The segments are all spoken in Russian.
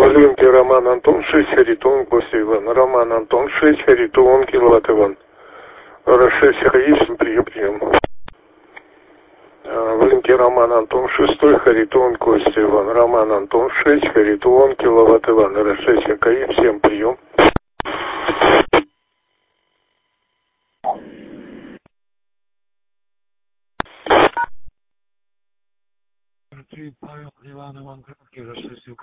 Линки Роман Антон 6, Харитон, Костя Иван. Роман Антон 6, Харитон, киловатт Иван. Раз-6, Хаисин, прием. В линке Роман Антон 6, Харитон, Костя Иван. Роман Антон 6, Харитон, киловатт Иван. Раз-6, АКИ, всем прием. Павел, Иван, Иван, Краткий, Раз-6, УК.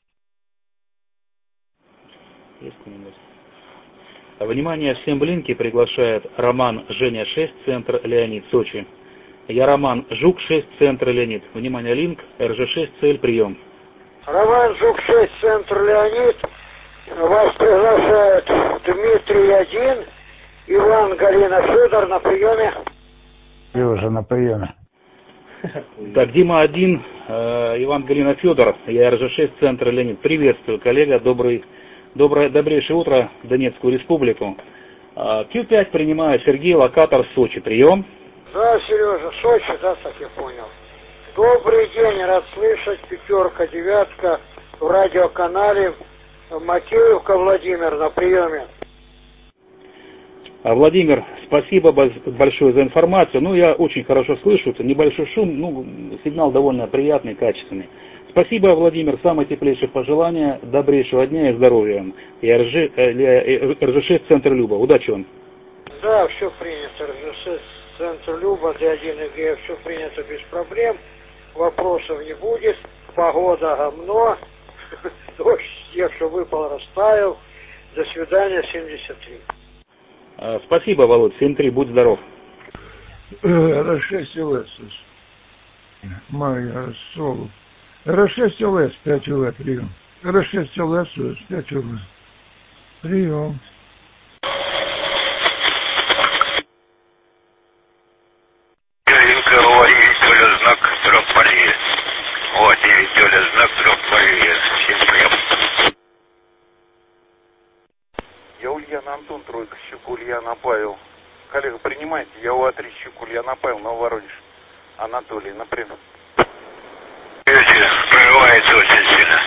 Внимание, всем в линке приглашает Роман Женя 6, центр Леонид, Сочи. Я Роман Жук 6, центр Леонид. Внимание, линк, РЖ6, цель, прием. Роман Жук 6, центр Леонид. Вас приглашает Дмитрий 1, Иван, Галина, Федор на приеме. Я уже на приеме. Так, Дима 1, Иван, Галина, Федор. Я РЖ6, центр Леонид. Приветствую, коллега, добрейшее утро, Донецкую республику. Q5 принимаю, Сергей, локатор Сочи, прием. Да, Сережа, Сочи, да, так я понял. Добрый день, рад слышать, 5, 9 в радиоканале. Макеевка Владимир на приеме. Владимир, спасибо большое за информацию. Ну, я очень хорошо слышу, это небольшой шум, сигнал довольно приятный, качественный. Спасибо, Владимир, самые теплейшие пожелания, добрейшего дня и здоровья. Я РЖ6, центр Люба. Удачи вам. Да, все принято. РЖ6, центр Люба, Д1 ИГ, все принято без проблем. Вопросов не будет. Погода гомно. Дождь, снег, что выпал, растаял. До свидания, 73. Спасибо, Володь, 7-3, будь здоров. Р6 ЛС. Майя Солу. Р6 ЛС, 5 УВ, прием. Р6 ЛС, 5 УВ. Прием. Ялинка, Владимир, Толя, знак, дробь Мария. Владимир, Толя, знак, дробь Мария. Всем прием. Я Ульяна Антон, тройка, Щук, Ульяна Павел. Коллега, принимайте, я УА-3, Щук, Ульяна Павел, Нововоронеж. Анатолий, например. Прерывается очень сильно.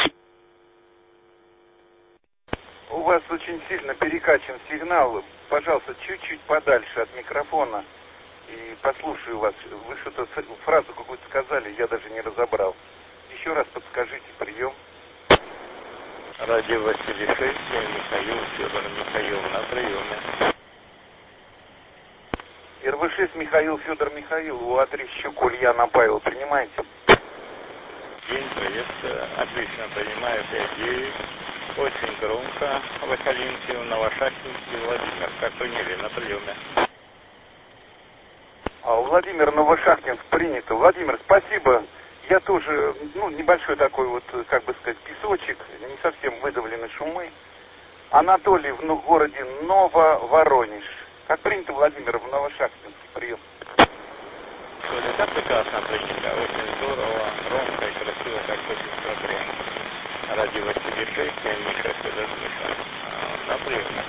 У вас очень сильно перекачан сигнал. Пожалуйста, чуть-чуть подальше от микрофона. И послушаю вас. Вы что-то, фразу какую-то сказали, я даже не разобрал. Еще раз подскажите, прием. Радио Василий 6, Михаил, Федор, Михаил на приеме. РВ6 Михаил, Федор, Михаил, УА-3 Щук, Ульяна Павел, принимаете? День, приветствую, отлично принимаю, 5-9. Очень громко, Василинский, Новошахтинский, Владимир, как приняли на приеме. Владимир, Новошахтинск принято. Владимир, спасибо. Я тоже, небольшой такой вот, как бы сказать, песочек, не совсем выдавлены шумы. Анатолий в городе Нововоронеж. Как принято, Владимир, в Новошахтинске, прием. Это прекрасно принято, очень здорово, громко и красиво, как очень проблем. Радио Василий 6, Миша, Федор, Миша, на приеме.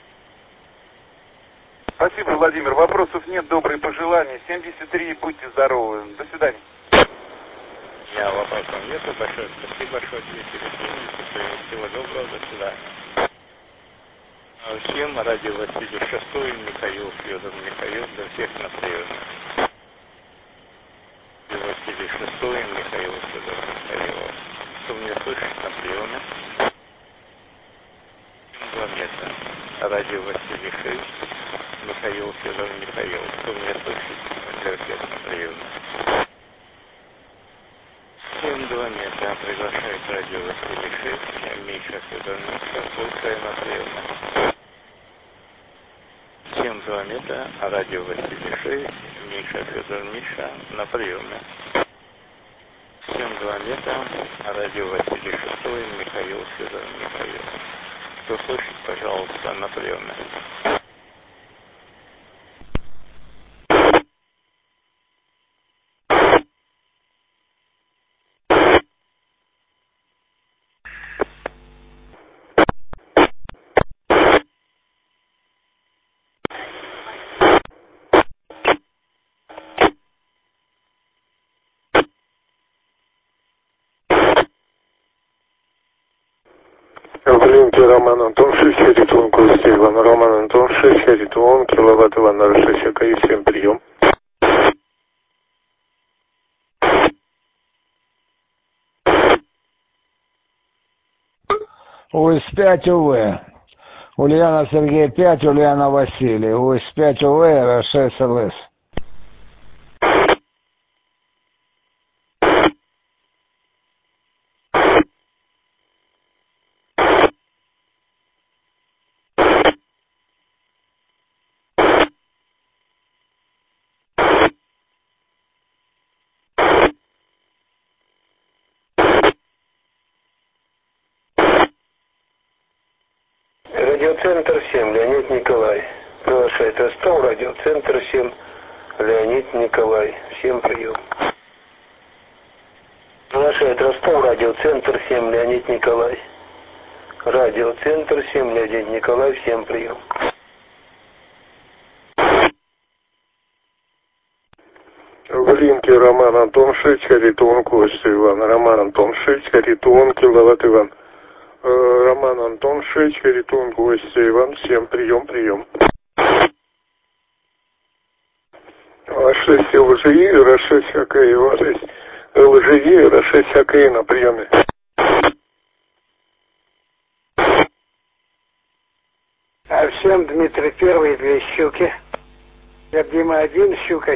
Спасибо, Владимир. Вопросов нет, добрые пожелания. 73, будьте здоровы. До свидания. Я вопросов нету. Большое спасибо, большое телефон. Всего доброго, до свидания. Всем радио Василий 6, Михаил, Федор, Михаил, до всех на приеме. Василий 6, Михаил, Федор, Михаил. Кто меня слышит на приеме? 2 метра. Радио Василий 6, Михаил, Федор, Михаил. Кто меня слышит? Для всех на приеме. 7-2 метра. Приглашает радио Василий 6, Миша, Федор, Миша. Слушай на приеме. 7-2 метра. Радио Василий 6, Миша, Федор, Миша. На приеме. 7-2 метра. Радио Василий 6, Михаил, Федор, Михаил. Кто слышит, пожалуйста, на приеме. Глинки Роман Антон, 6 Харитон, Костя Иван, Роман Антон, 6 Харитон, киловатт Иван, Рашесяка, и всем прием. УС-5 УВ. Ульяна Сергей 5, Ульяна Василий. УС-5 УВ, Р6 ЛС. Радиоцентр 7, Леонид Николай. Приглашает Ростов, радиоцентр 7, Леонид Николай. Всем прием. Приглашает Ростов, радиоцентр 7, Леонид Николай. Радиоцентр 7, Леонид Николай. Всем прием. В Линке Роман Антон 6, Харитон, Костя Иван. Роман Антон 6, Харитон, киловатт Иван. Роман Антон 6, Харитон, Костя Иван. Всем прием, прием. А6 ЛЖИ, Р6 ХКИ, А6 ЛЖИ, Р6 ХКИ на приеме. А всем Дмитрий Первый, 2 щуки. Я Дима 1, щука.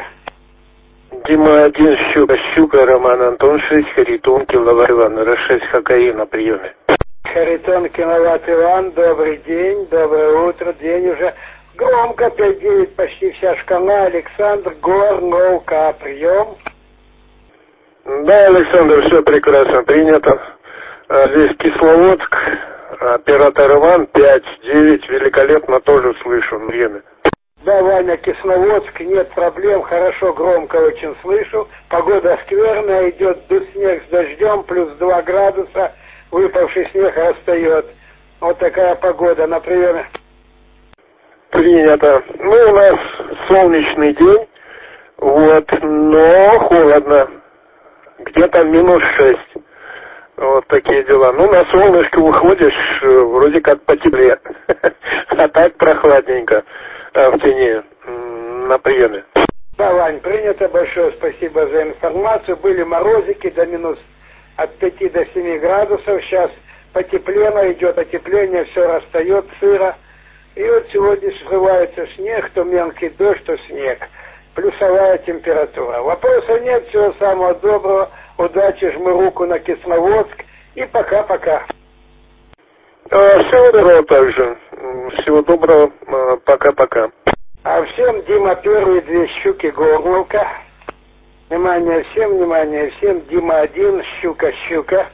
Дима 1, щука, Роман Антон 6, Харитон, киловатт Иван, Р6 ХКИ на приеме. Харитон, киловатт Иван, добрый день, доброе утро, день уже. Громко, 5-9, почти вся шкала. Александр, Горновка, прием. Да, Александр, все прекрасно принято. Здесь Кисловодск, оператор Иван, 5-9, великолепно, тоже слышу время. Да, Ваня, Кисловодск, нет проблем, хорошо, громко очень слышу. Погода скверная, идет снег с дождем, плюс 2 градуса, выпавший снег растает. Вот такая погода на приеме. Принято. Ну, у нас солнечный день, вот, но холодно. Где-то -6. Вот такие дела. Ну, на солнышко выходишь, вроде как потеплее. А так прохладненько в тени на приеме. Да, Вань, принято. Большое спасибо за информацию. Были морозики от 5 до 7 градусов. Сейчас потеплено, идет отепление, все растает, сыро. И вот сегодня срывается снег, то мелкий дождь, то снег. Плюсовая температура. Вопросов нет, всего самого доброго. Удачи, жму руку на Кисловодск. И пока-пока. Всего доброго также. Всего доброго. Пока-пока. А всем Дима Первый, 2 щуки, Горновка. Внимание всем. Дима 1, щука.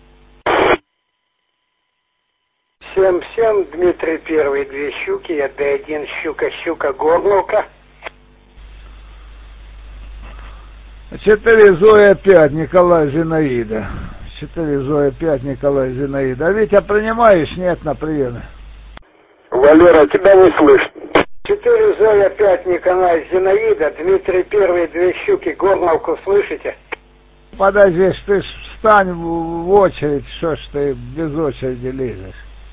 Всем, Дмитрий Первый, 2 щуки, я Д1, щука, Горновка. 4 Зоя 5, Николай Зинаида. 4 Зоя 5, Николай Зинаида. А Витя, принимаешь? Нет, на приеме. Валера, тебя не слышно. 4 Зоя 5, Николай Зинаида. Дмитрий Первый, 2 щуки, Горновку, слышите? Подожди, ты ж встань в очередь, что ж ты без очереди лезешь?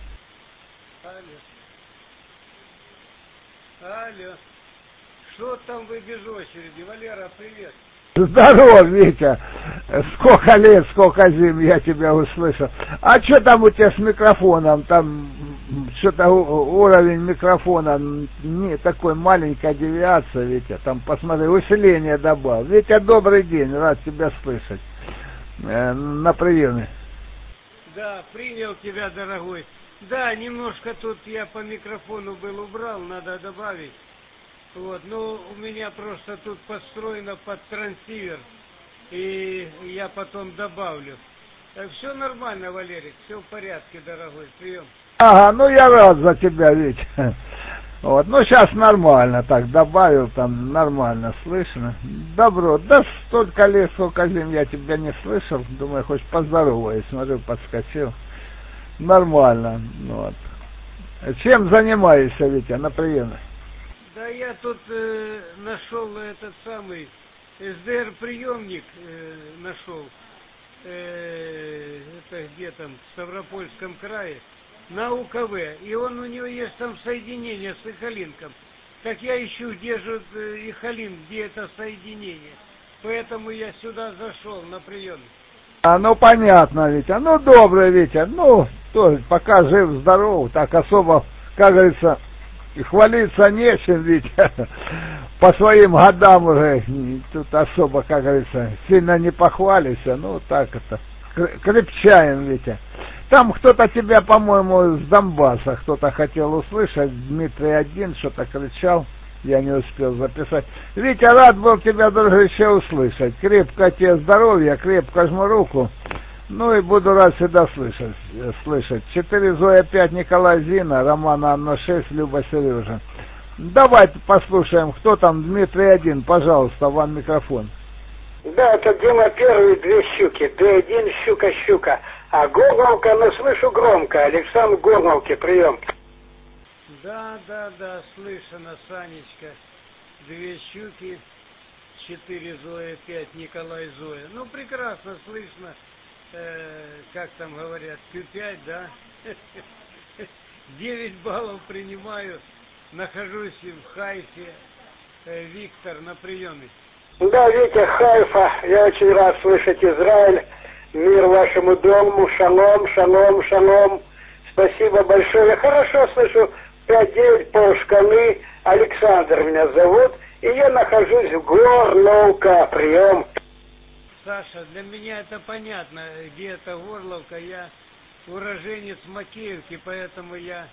Алло. Что там вы без очереди? Валера, привет. Здорово, Витя. Сколько лет, сколько зим я тебя услышал. А что там у тебя с микрофоном? Там что-то уровень микрофона не такой, маленькая девиация, Витя. Там, посмотри, усиление добавил. Витя, добрый день, рад тебя слышать. На приеме. Да, принял тебя, дорогой. Да, немножко тут я по микрофону был убрал, надо добавить. Вот, ну, у меня просто тут построено под трансивер, и я потом добавлю. Так все нормально, Валерик, все в порядке, дорогой, прием. Ага, ну я рад за тебя, Витя. Вот, ну сейчас нормально, так, добавил, там нормально слышно. Добро, да столько лет, сколько зим я тебя не слышал, думаю, хоть поздороваюсь, смотрю, подскочил. Нормально, вот. Чем занимаешься, Витя, на приеме? Да я тут нашел этот самый СДР-приемник, нашел. это где там, в Ставропольском крае, на УКВ, и у него есть там соединение с Ихалинком. Так я ищу, где же Ихалин, где это соединение. Поэтому я сюда зашел на прием. Ну понятно, Витя. Ну добрый, Витя. Ну, тоже пока жив-здоров, так особо, как говорится, и хвалиться нечем, Витя. По своим годам уже тут особо, как говорится, сильно не похвалишься. Ну так это, крепчаем, Витя. Там кто-то тебя, по-моему, с Донбасса кто-то хотел услышать. Дмитрий один что-то кричал. Я не успел записать. Витя, рад был тебя, дружище, услышать. Крепко тебе здоровья, крепко жму руку. Ну и буду рад всегда слышать. 4 Зоя 5 Николай Зина, Роман Анна 6 Люба Сережа. Давай послушаем, кто там, Дмитрий 1, пожалуйста, вам микрофон. Да, это Дима первый, 2 щуки. Д1, щука. А Горловка, ну слышу громко. Александр Горловки, прием. Да, слышно, Санечка. 2 щуки, 4 Зоя, 5 Николай Зоя. Ну, прекрасно слышно, как там говорят, Q5, да? 9 баллов принимаю, нахожусь в Хайфе. Виктор на приеме. Да, Витя, Хайфа, я очень рад слышать Израиль. Мир вашему дому, шалом. Спасибо большое. Я хорошо слышу. 5-9 полшканы, Александр меня зовут, и я нахожусь в Горловка, прием. Саша, для меня это понятно, где это Горловка, я уроженец Макеевки, поэтому я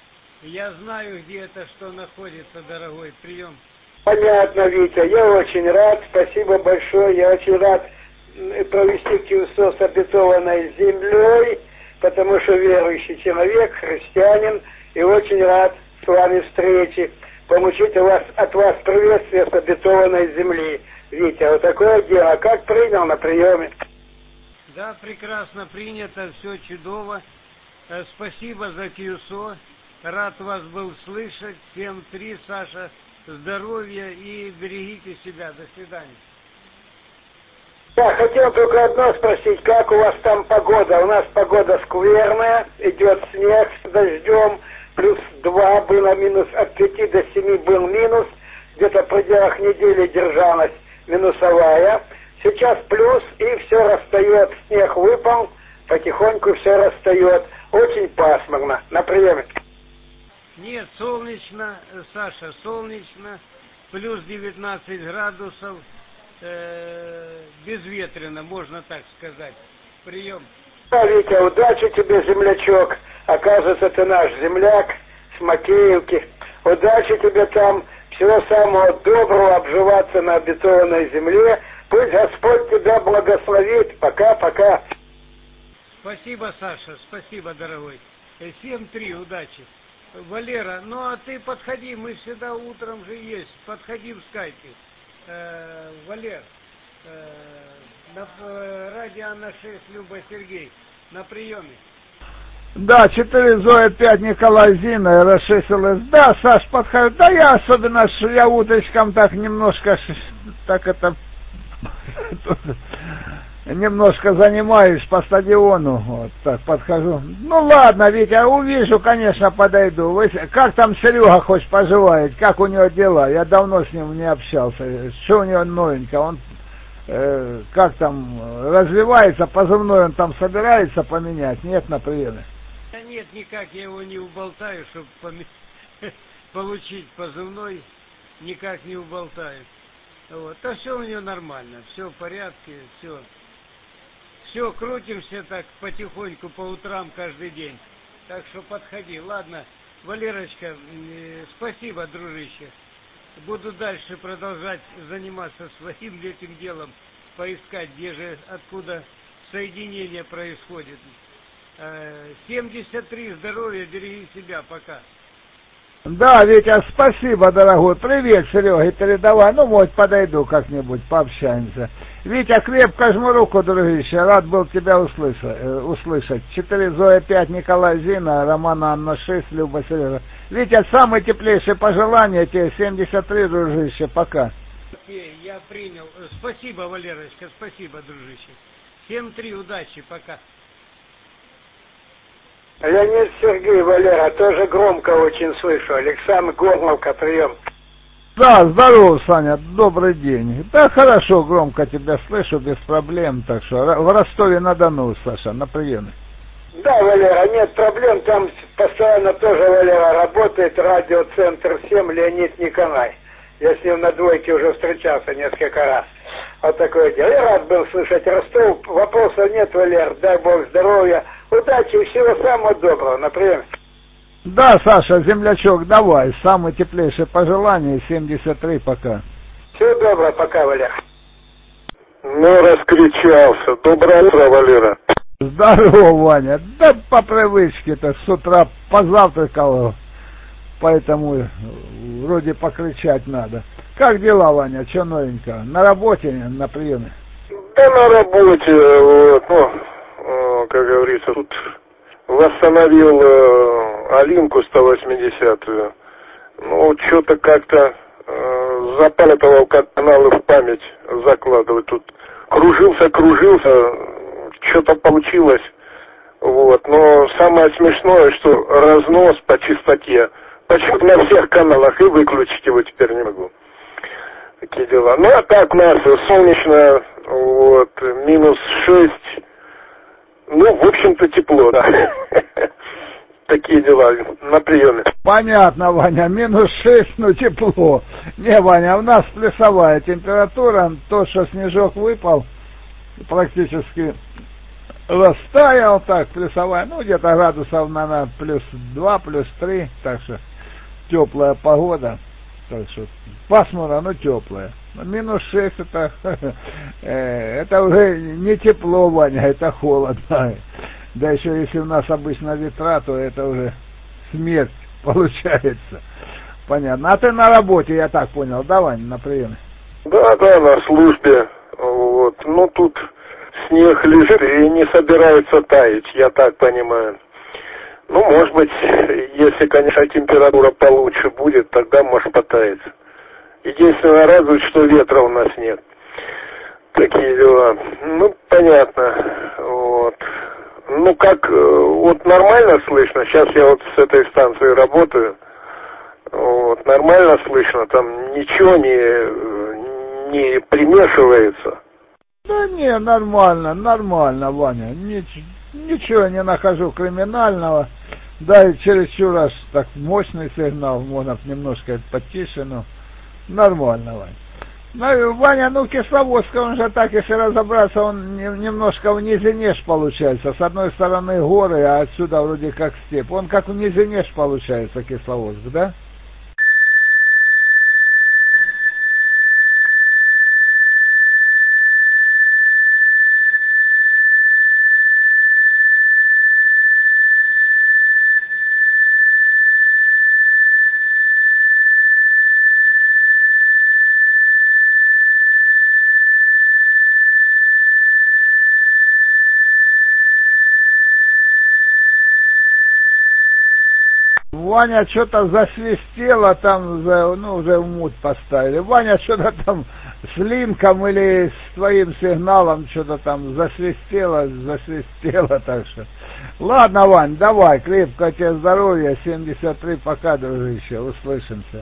знаю, где это что находится, дорогой, прием. Понятно, Витя, я очень рад, спасибо большое, я очень рад провести Киусо с обетованной землей, потому что верующий человек, христианин, и очень рад с вами встрече, получить от вас приветствие с обетованной земли. Витя, вот такое дело. Как принял на приеме? Да, прекрасно принято, все чудово. Спасибо за Киусо. Рад вас был слышать. 7-3, Саша, здоровья и берегите себя. До свидания. Да, хотел только одно спросить, как у вас там погода? У нас погода скверная, идет снег с дождем, +2 было минус, от 5 до 7 был минус, где-то в пределах недели держалась минусовая. Сейчас плюс, и все растает, снег выпал, потихоньку все растает. Очень пасмурно. На приеме. Нет, солнечно, Саша, солнечно, плюс 19 градусов, безветренно, можно так сказать. Прием. Да, Витя, удачи тебе, землячок. Оказывается, ты наш земляк с Макеевки. Удачи тебе там, всего самого доброго, обживаться на обетованной земле. Пусть Господь тебя благословит. Пока-пока. Спасибо, Саша, спасибо, дорогой. 7-3, удачи. Валера, ну а ты подходи, мы всегда утром же есть. Подходи в скайпе. Валер, на радио Анна 6, Люба Сергей, на приеме. Да, 4 Зоя 5 Николай Зина, R6 ЛС. Да, Саш, подходит. Да я особенно, я утречком так немножко, так это, немножко занимаюсь по стадиону, вот так подхожу. Ну ладно, Витя, увижу, конечно, подойду. Вы, как там Серега хоть поживает, как у него дела? Я давно с ним не общался. Что у него новенького? Он как там развивается, позывной он там собирается поменять? Нет, на приеме? Да нет, никак я его не уболтаю, чтобы получить позывной, никак не уболтаю. Вот. А все у него нормально, все в порядке, все крутимся так потихоньку по утрам каждый день. Так что подходи. Ладно, Валерочка, спасибо, дружище. Буду дальше продолжать заниматься своим этим делом, поискать, где же, откуда соединение происходит. 73, здоровья, береги себя, пока. Да, Витя, спасибо, дорогой. Привет, Серега, передавай. Ну, вот, подойду как-нибудь, пообщаемся. Витя, крепко жму руку, дружище. Рад был тебя услышать. 4 Зоя 5 Николай Зина, Роман Анна 6, Люба Сережа. Витя, самые теплейшие пожелания тебе. 73, дружище, пока. Окей, я принял. Спасибо, Валерочка, спасибо, дружище. 7-3, удачи, пока. Леонид Сергей, Валера, тоже громко очень слышу. Александр Горловка, прием. Да, здорово, Саня, добрый день. Да, хорошо, громко тебя слышу, без проблем, так что в Ростове-на-Дону, Саша, на приеме. Да, Валера, нет проблем, там постоянно тоже Валера работает, радиоцентр 7, Леонид Николай. Я с ним на двойке уже встречался несколько раз. Вот такое дело. Я рад был слышать Ростов. Вопросов нет, Валер, дай Бог здоровья, удачи и всего самого доброго. Например. Да, Саша, землячок, давай, самые теплейшие пожелания, 73 пока. Всего доброго, пока, Валер. Ну, раскричался. Доброе утро, Валера. Здорово, Ваня. Да по привычке-то с утра позавтракал, поэтому вроде покричать надо. Как дела, Ваня, что новенького? На работе, на приеме? Да на работе, вот, ну, как говорится, тут восстановил Алинку 180-ю. Ну, что-то как-то запамятовал, как каналы в память закладывать. Тут кружился, что-то получилось. Вот. Но самое смешное, что разнос по частоте почему-то на всех каналах, и выключить его теперь не могу. Такие дела. Ну, а так у нас солнечно, вот, -6. Ну, в общем-то, тепло, да. Такие дела на приеме. Понятно, Ваня, -6, но тепло. Не, Ваня, у нас плюсовая температура. То, что снежок выпал, практически растаял, так, плюсовая, ну, где-то градусов, наверное, +2, +3, так что теплая погода. Так что пасмурно, но теплая. -6 это уже не тепло, Ваня, это холодно. Да еще если у нас обычно ветра, то это уже смерть получается. Понятно. А ты на работе, я так понял, да, Ваня, на приеме? Да, на службе. Вот. Ну, тут снег лежит и не собирается таять, я так понимаю. Ну, может быть, если, конечно, температура получше будет, тогда может потаять. Единственное, радует, что ветра у нас нет. Такие дела. Ну, понятно. Вот. Ну, как, вот нормально слышно. Сейчас я вот с этой станции работаю. Вот, нормально слышно. Там ничего не примешивается. Да не, нормально, Ваня. Ничего не нахожу криминального. Да, и чересчур раз так мощный сигнал, можно немножко потише, но нормально, Ваня. Ну, Ваня, ну, Кисловодска, он же так, если разобраться, он немножко в низине ж получается. С одной стороны горы, а отсюда вроде как степь. Он как в низине ж получается, Кисловодск, да? Ваня что-то засвистело там, ну, уже в мут поставили. Ваня что-то там с линком или с твоим сигналом что-то там засвистело, так что. Ладно, Вань, давай, крепкого тебе здоровья, 73 пока, дружище, услышимся.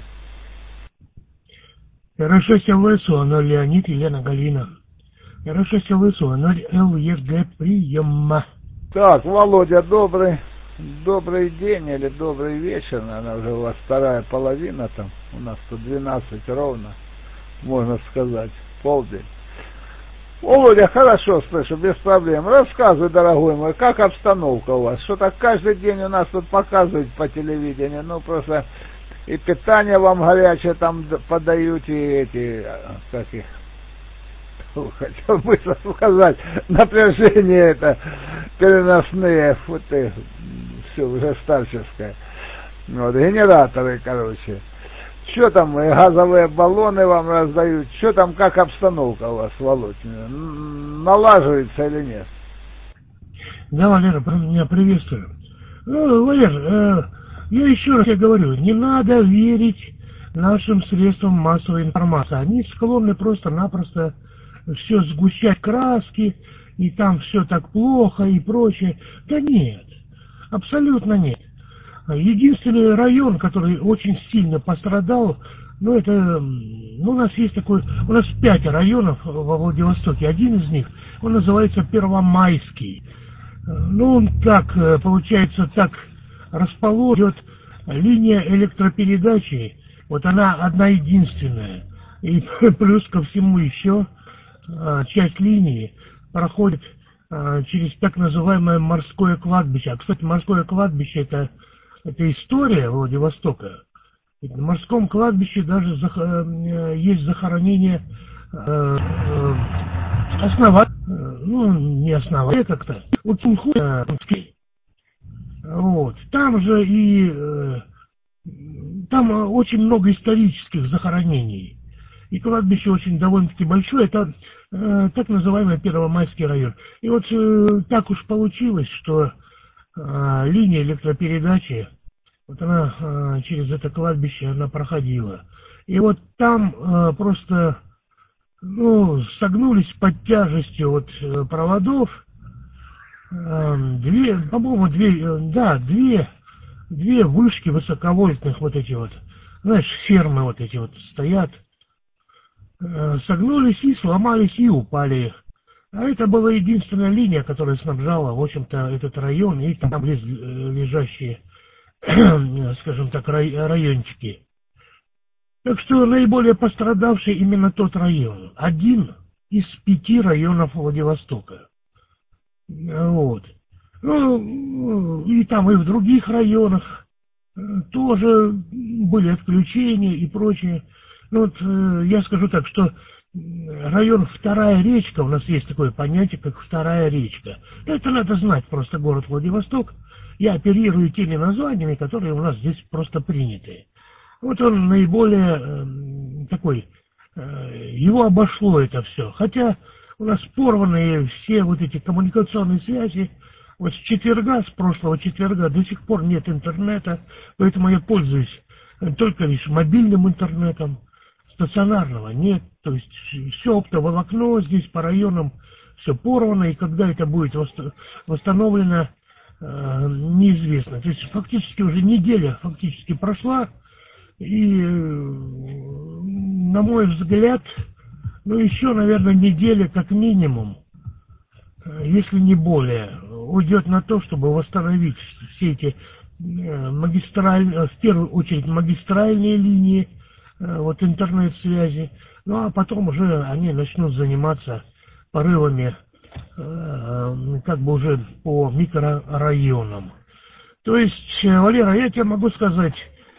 Хорошо себя лысо, 0 Леонид, Елена Галина. Хорошо себя лысо, 0 ЛЕГ, приема. Так, Володя, добрый день или добрый вечер, наверное, уже у вас вторая половина там, у нас тут 12 ровно, можно сказать, полдень. Володя, хорошо слышу, без проблем. Рассказывай, дорогой мой, как обстановка у вас? Что-то каждый день у нас тут показывают по телевидению, ну просто и питание вам горячее там подают, и эти, как их, хотел бы сказать, напряжение это, переносные, вот и, все, уже старческое. Вот, генераторы, короче. Что там, газовые баллоны вам раздают? Что там, как обстановка у вас, Володь? Налаживается или нет? Да, Валера, меня приветствую. Валер, я еще раз говорю, не надо верить нашим средствам массовой информации. Они склонны просто-напросто все сгущать краски и там все так плохо и прочее. Да нет, абсолютно нет. Единственный район, который очень сильно пострадал, у нас есть такой, у нас 5 районов во Владивостоке, один из них, он называется Первомайский. Он так, получается, так расположен, линия электропередачи, вот она одна единственная, и плюс ко всему еще часть линии проходит через так называемое морское кладбище. А, кстати, морское кладбище это история Владивостока. Ведь на морском кладбище даже есть захоронение не основания как-то, вот. Там же там очень много исторических захоронений. И кладбище очень довольно-таки большое, это так называемый Первомайский район. И вот так уж получилось, что линия электропередачи, вот она через это кладбище она проходила. И вот там просто согнулись под тяжестью вот проводов. Две вышки высоковольтных вот эти вот, знаешь, фермы вот эти вот стоят, согнулись и сломались и упали. А это была единственная линия, которая снабжала, в общем-то, этот район и там лежащие, скажем так, райончики. Так что наиболее пострадавший именно тот район. Один из 5 районов Владивостока. Вот. И там и в других районах тоже были отключения и прочее. Я скажу так, что район Вторая речка, у нас есть такое понятие, как Вторая речка. Это надо знать просто город Владивосток. Я оперирую теми названиями, которые у нас здесь просто приняты. Вот он наиболее такой, его обошло это все. Хотя у нас порваны все вот эти коммуникационные связи. Вот с прошлого четверга до сих пор нет интернета, поэтому я пользуюсь только лишь мобильным интернетом, стационарного нет. То есть все оптоволокно здесь по районам, все порвано, и когда это будет восстановлено, неизвестно. То есть фактически уже неделя прошла, и, на мой взгляд, еще, наверное, неделя как минимум, если не более, уйдет на то, чтобы восстановить все эти в первую очередь магистральные линии, вот интернет-связи, а потом уже они начнут заниматься порывами как бы уже по микрорайонам. То есть, Валера, я тебе могу сказать,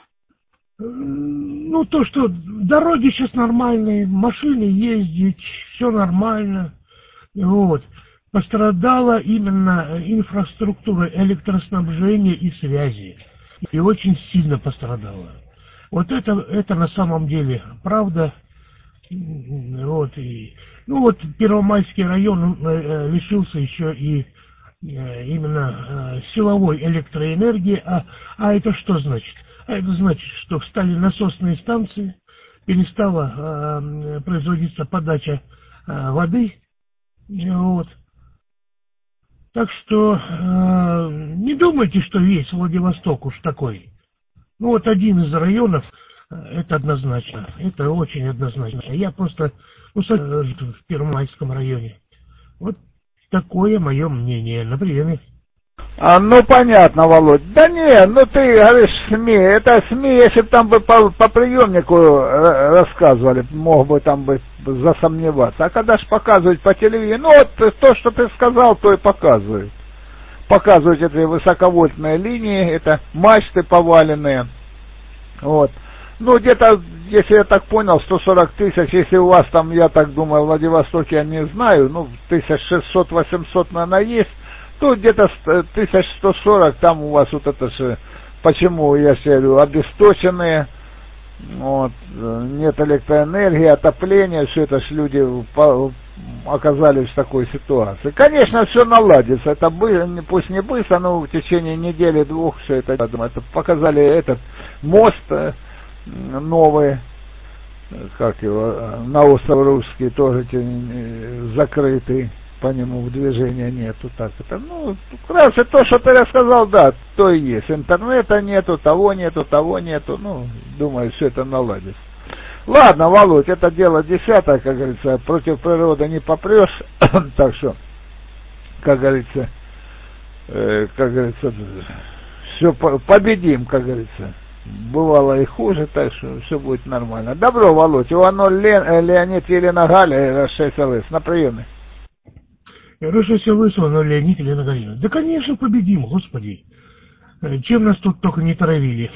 то, что дороги сейчас нормальные, машины ездить, все нормально. Вот. Пострадала именно инфраструктура электроснабжения и связи. И очень сильно пострадала. Вот это на самом деле правда. Вот. Первомайский район лишился еще и именно силовой электроэнергии. А это что значит? А это значит, что встали насосные станции, перестала производиться подача воды. Вот. Так что не думайте, что весь Владивосток уж такой. Один из районов, это однозначно, это очень однозначно. Я просто в Первомайском районе. Вот такое мое мнение на приеме. Понятно, Володь. Да не, ты говоришь СМИ. Это СМИ, если бы там бы по приемнику рассказывали, мог бы там бы засомневаться. А когда ж показывают по телевидению, то, что ты сказал, то и показывают. Показывают эти высоковольтные линии, это мачты поваленные. Вот. Где-то, если я так понял, 140 тысяч, если у вас там, я так думаю, в Владивостоке, я не знаю, 1600-800, наверное, есть. Тут где-то 1140, там у вас вот это же, почему, я говорю, обесточенные, нет электроэнергии, отопления, все это ж люди оказались в такой ситуации. Конечно, все наладится, это пусть не быстро, но в течение недели-двух все это показали этот мост новый, как его, на остров Русский, тоже закрытый. по нему движения нету, так это, ну, вкратце то, что ты рассказал, да, то и есть. Интернета нету, того нету, ну, думаю, все это наладится. Ладно, Володь, это дело 10-е, как говорится, против природы не попрешь, так что, как говорится, все победим, как говорится. Бывало и хуже, так что все будет нормально. Добро, Володь. Иванов Леонид, Елена Галя, Р6 ЛС. На приеме. Р6 ЛС, Иванов Леонид, Елена Галина. Да, конечно, победим, господи. Чем нас тут только не травили.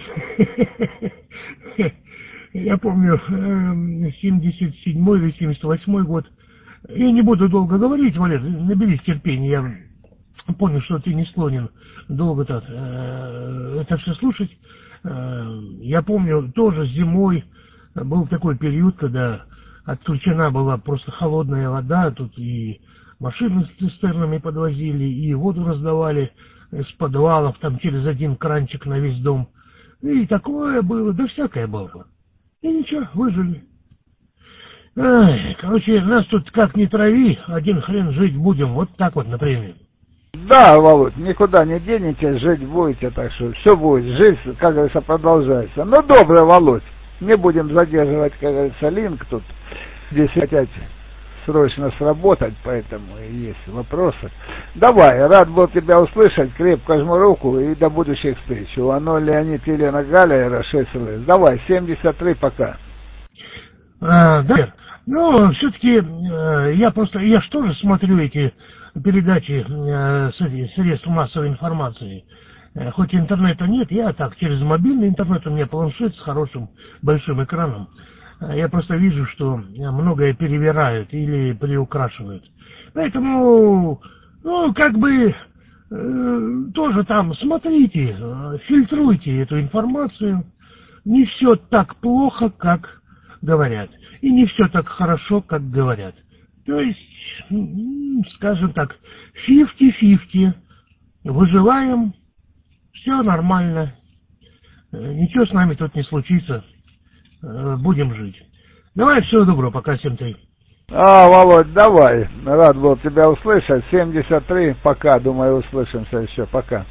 Я помню, 77-й или 78-й год. Я не буду долго говорить, Валер, наберись терпения. Я понял, что ты не склонен долго-то это все слушать. Я помню, тоже зимой был такой период, когда отключена была просто холодная вода, тут и машины с цистернами подвозили, и воду раздавали из подвалов, там через один кранчик на весь дом. И такое было, да всякое было. И ничего, выжили. Ай, короче, нас тут как ни трави, один хрен жить будем, вот так вот, например. Да, Володь, никуда не денетесь, жить будете, так что все будет, жизнь, как говорится, продолжается. Ну, добрый, Володь, не будем задерживать, как говорится, линк тут, здесь хотят срочно сработать, поэтому и есть вопросы. Давай, рад был тебя услышать, крепко жму руку и до будущих встреч. Иванов Леонид, Елена Галя, Р6 ЛС. Давай, 73, пока. Да, ну, все-таки я же тоже смотрю эти передачи средств массовой информации. Хоть интернета нет, я так, через мобильный интернет, у меня планшет с хорошим большим экраном. Я просто вижу, что многое перевирают или приукрашивают. Поэтому, ну, как бы, тоже там смотрите, фильтруйте эту информацию. Не все так плохо, как говорят. И не все так хорошо, как говорят. То есть, скажем так, 50-50. Выживаем, все нормально. Ничего с нами тут не случится. Будем жить. Давай, всего доброго, пока, 7-3. Володь, давай. Рад был тебя услышать. 73, пока, думаю, услышимся еще, пока.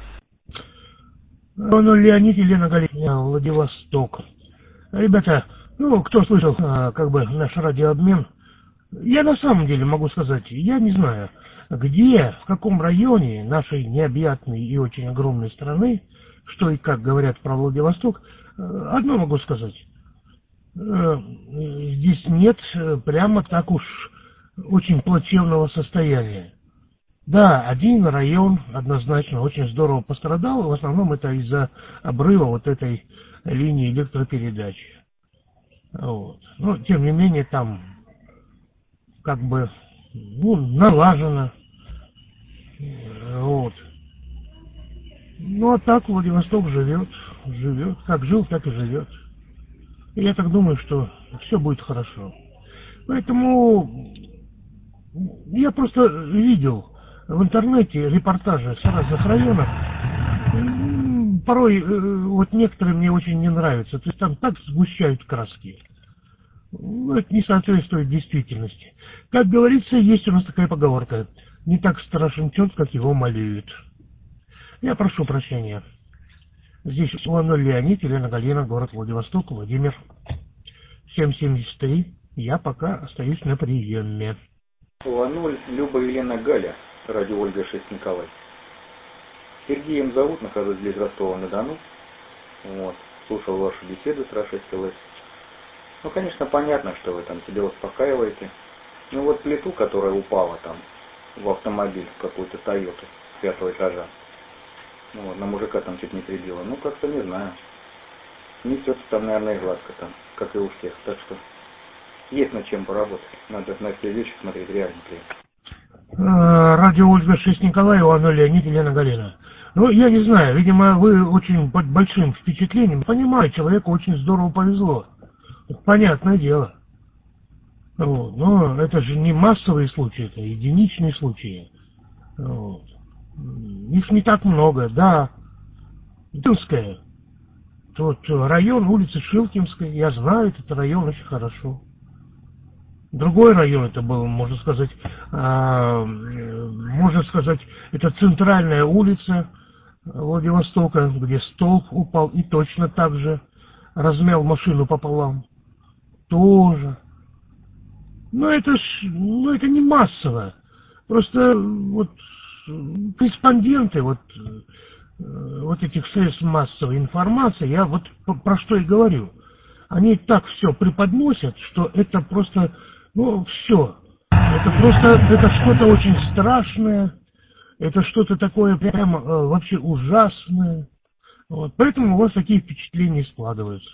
Ну, Леонид, Елена Галина, Владивосток. Ребята, ну, кто слышал, как бы, наш радиообмен, я на самом деле могу сказать, я не знаю, где, в каком районе нашей необъятной и очень огромной страны, что и как говорят про Владивосток, одно могу сказать. Здесь нет прямо так уж очень плачевного состояния. Да, один район однозначно очень здорово пострадал, в основном это из-за обрыва вот этой линии электропередач. Вот. Но, тем не менее, там как бы, ну, налажено. Вот. Ну, а так Владивосток живет. Как жил, так и живет. И я так думаю, что все будет хорошо. Поэтому я просто видел в интернете репортажи с разных районов. Порой вот некоторые мне очень не нравятся. То есть там так сгущают краски. Это не соответствует действительности. Как говорится, есть у нас такая поговорка: не так страшен черт, как его молюют. Я прошу прощения. Здесь Иванов Леонид, Елена Галина, город Владивосток, Владимир. 773. Я пока остаюсь на приеме. 0, Люба, Елена, Галя. Радио Ольга 6 Николай. Сергеем зовут, нахожусь здесь Ростова-на-Дону. Вот. Слушал вашу беседу с Р6 ЛС. Ну, конечно, понятно, что вы там себя успокаиваете. Ну вот плиту, которая упала там в автомобиль, в какую-то Тойоту с 5-го этажа. Ну вот, на мужика там чуть не прибило. Ну, как-то не знаю. Несется там, наверное, и гладко там, как и у всех. Так что есть над чем поработать. Надо на все вещи смотреть реально. Радио Ольга 6 Николай, Иванов Леонид, Елена Галина. Ну, я не знаю, видимо, вы очень под большим впечатлением. Понимаю, человеку очень здорово повезло. Понятное дело. Вот. Но это же не массовые случаи, это единичные случаи. Вот. Их не так много, да. Шилкинская. Тут район улицы Шилкинской, я знаю этот район очень хорошо. Другой район это был, можно сказать, это центральная улица Владивостока, где столб упал и точно так же размял машину пополам. Тоже. Но это не массово. Просто вот корреспонденты вот этих средств массовой информации, я вот про что и говорю. Они так все преподносят, что это просто, все. Это что-то очень страшное, это что-то такое прямо вообще ужасное. Вот. Поэтому у вас такие впечатления складываются.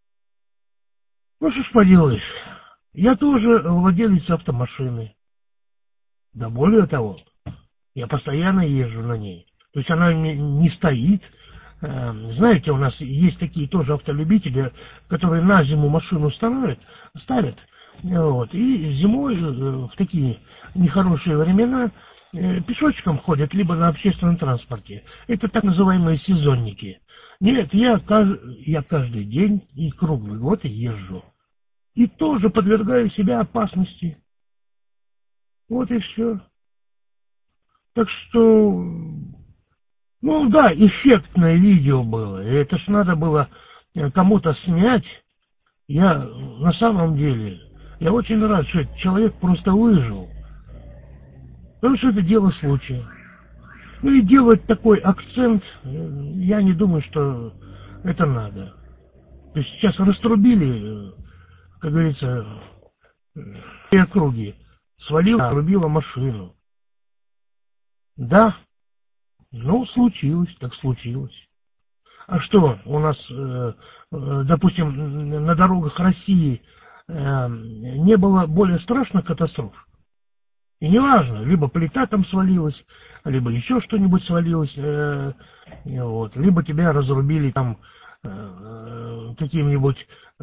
Ну что ж поделаешь, я тоже владелец автомашины. Да более того, я постоянно езжу на ней. То есть она не стоит. Знаете, у нас есть такие тоже автолюбители, которые на зиму машину ставят, вот, и зимой в такие нехорошие времена пешочком ходят, либо на общественном транспорте. Это так называемые сезонники. Нет, я каждый день и круглый год езжу. И тоже подвергаю себя опасности. Вот и все. Так что, да, эффектное видео было. Это ж надо было кому-то снять. На самом деле, я очень рад, что этот человек просто выжил. Потому что это дело случая. И делать такой акцент, я не думаю, что это надо. То есть сейчас раструбили, как говорится, все округи. Рубила машину. Да, случилось, так случилось. А что, у нас, допустим, на дорогах России не было более страшных катастроф? И неважно, либо плита там свалилась, либо еще что-нибудь свалилось, либо тебя разрубили там каким-нибудь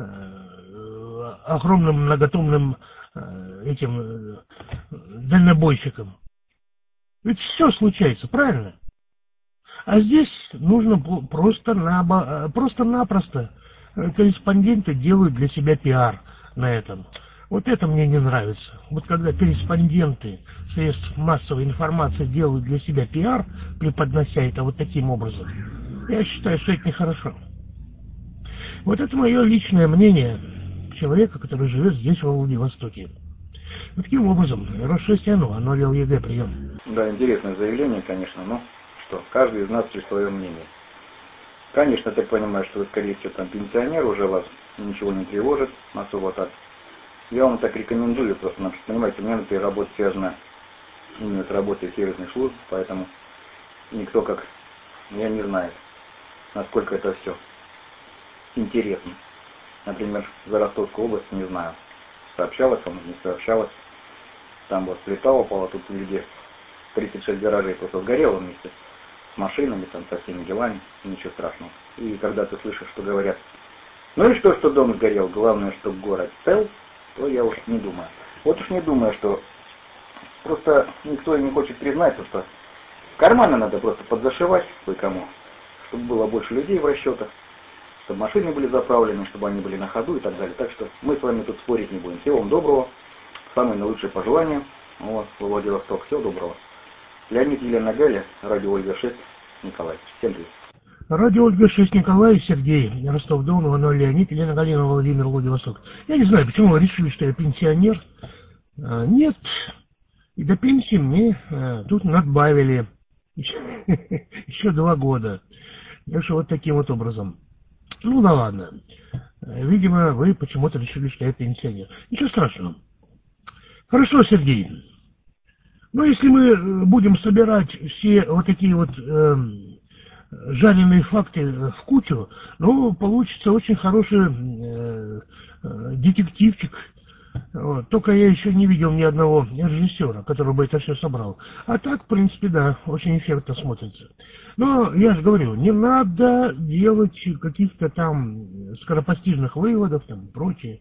огромным многотонным этим дальнобойщиком. Ведь все случается, правильно? А здесь нужно просто-напросто корреспонденты делают для себя пиар на этом. Вот это мне не нравится. Вот когда корреспонденты средств массовой информации делают для себя пиар, преподнося это вот таким образом, я считаю, что это нехорошо. Вот это мое личное мнение человека, который живет здесь, во Владивостоке. Вот таким образом, Росшестяну, Анолил ЕГЭ, прием. Да, интересное заявление, конечно, но что, каждый из нас при своем мнении. Конечно, ты понимаешь, что вы, скорее всего, там пенсионер, уже вас ничего не тревожит, особо так. Я вам так рекомендую, просто, понимаете, у меня, например, работа связана именно с работой сервисных служб, поэтому никто как я не знает, насколько это все интересно. Например, за Ростовскую область не знаю, сообщалось вам, не сообщалось. Там вот плита упала, тут везде 36 гаражей просто сгорело вместе с машинами, там, со всеми делами, ничего страшного. И когда ты слышишь, что говорят, ну и что дом сгорел, главное, что город цел, то я уж не думаю. Вот уж не думаю, что просто никто и не хочет признать, что карманы надо просто подзашивать кое-кому, чтобы было больше людей в расчетах, чтобы машины были заправлены, чтобы они были на ходу и так далее. Так что мы с вами тут спорить не будем. Всего вам доброго, самые наилучшие пожелания. Вот, Владивосток, всего доброго. Леонид, Елена, Галя, радио Ольга-6, Николай. Всем привет. Радио Ольга-6, Николай, Сергей, Ростов-Дон, Иванов, Леонид, Елена Галина, Владимир, Владивосток. Я не знаю, почему вы решили, что я пенсионер. Нет, и до пенсии мне тут надбавили еще 2 года. Так что вот таким вот образом. Ну да ладно. Видимо, вы почему-то решили, что я пенсионер. Ничего страшного. Хорошо, Сергей. Но если мы будем собирать все вот такие вот жареные факты в кучу, получится очень хороший детективчик. Вот. Только я еще не видел ни одного режиссера, который бы это все собрал. А так, в принципе, да, очень эффектно смотрится. Но я же говорю, не надо делать каких-то там скоропостижных выводов там и прочее.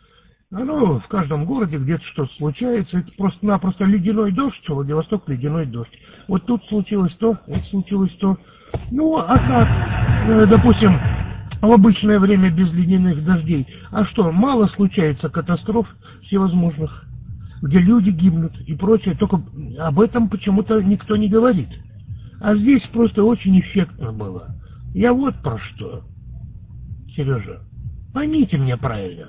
В каждом городе где-то что-то случается, это просто-напросто ледяной дождь, Владивосток ледяной дождь. Вот тут случилось то, это случилось то. А так, допустим, в обычное время без ледяных дождей. А что, мало случается катастроф всевозможных, где люди гибнут и прочее, только об этом почему-то никто не говорит. А здесь просто очень эффектно было. Я вот про что, Сережа, поймите меня правильно.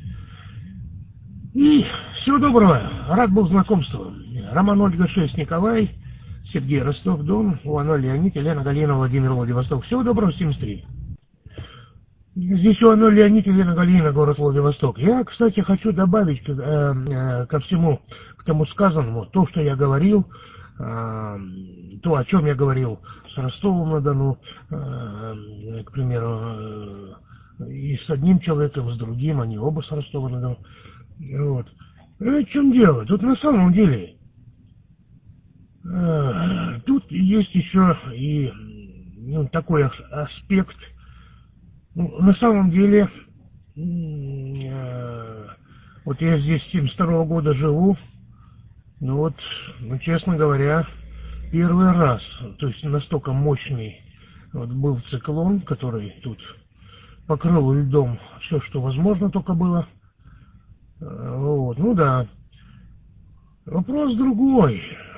И всего доброго, рад был знакомству. Роман, Ольга, 6, Николай, Сергей, Ростов-Дон, Уано, Леонид, Елена, Галина, Владимир, Владивосток. Всего доброго, 73. Здесь Уано, Леонид, Елена, Галина, город Владивосток. Я, кстати, хочу добавить ко всему, к тому сказанному, то, что я говорил, то, о чем я говорил с Ростовом-на-Дону, к примеру, и с одним человеком, с другим, они оба с Ростова-на-Дону. Вот. В чем дело? Тут на самом деле тут есть еще и такой аспект. На самом деле, вот я здесь с 72-го года живу, честно говоря, первый раз, то есть настолько мощный был циклон, который тут покрыл льдом все, что возможно только было. Да. Вопрос другой.